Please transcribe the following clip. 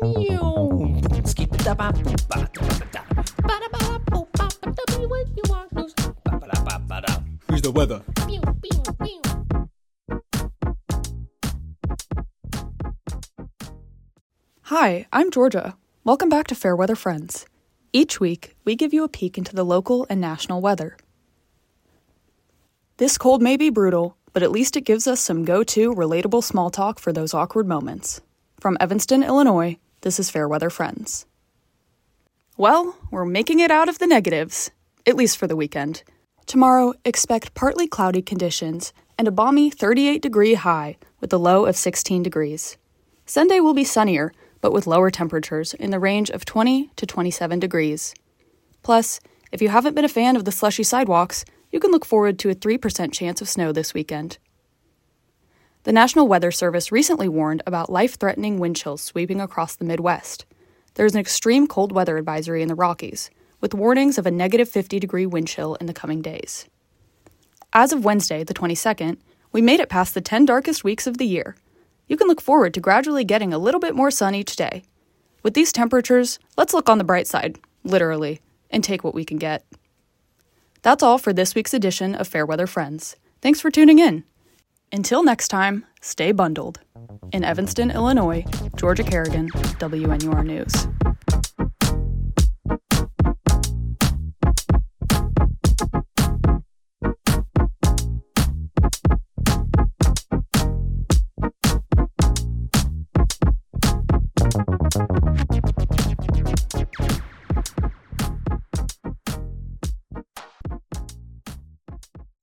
Here's the weather. Hi, I'm Georgia. Welcome back to Fairweather Friends. Each week, we give you a peek into the local and national weather. This cold may be brutal, but at least it gives us some go-to, relatable small talk for those awkward moments. From Evanston, Illinois, this is Fairweather Friends. Well, we're making it out of the negatives, at least for the weekend. Tomorrow, expect partly cloudy conditions and a balmy 38-degree high with a low of 16 degrees. Sunday will be sunnier, but with lower temperatures in the range of 20 to 27 degrees. Plus, if you haven't been a fan of the slushy sidewalks, you can look forward to a 3% chance of snow this weekend. The National Weather Service recently warned about life-threatening wind chills sweeping across the Midwest. There is an extreme cold weather advisory in the Rockies, with warnings of a negative 50-degree wind chill in the coming days. As of Wednesday, the 22nd, we made it past the 10 darkest weeks of the year. You can look forward to gradually getting a little bit more sun each day. With these temperatures, let's look on the bright side, literally, and take what we can get. That's all for this week's edition of Fairweather Friends. Thanks for tuning in. Until next time, stay bundled. In Evanston, Illinois, Georgia Kerrigan, WNUR News.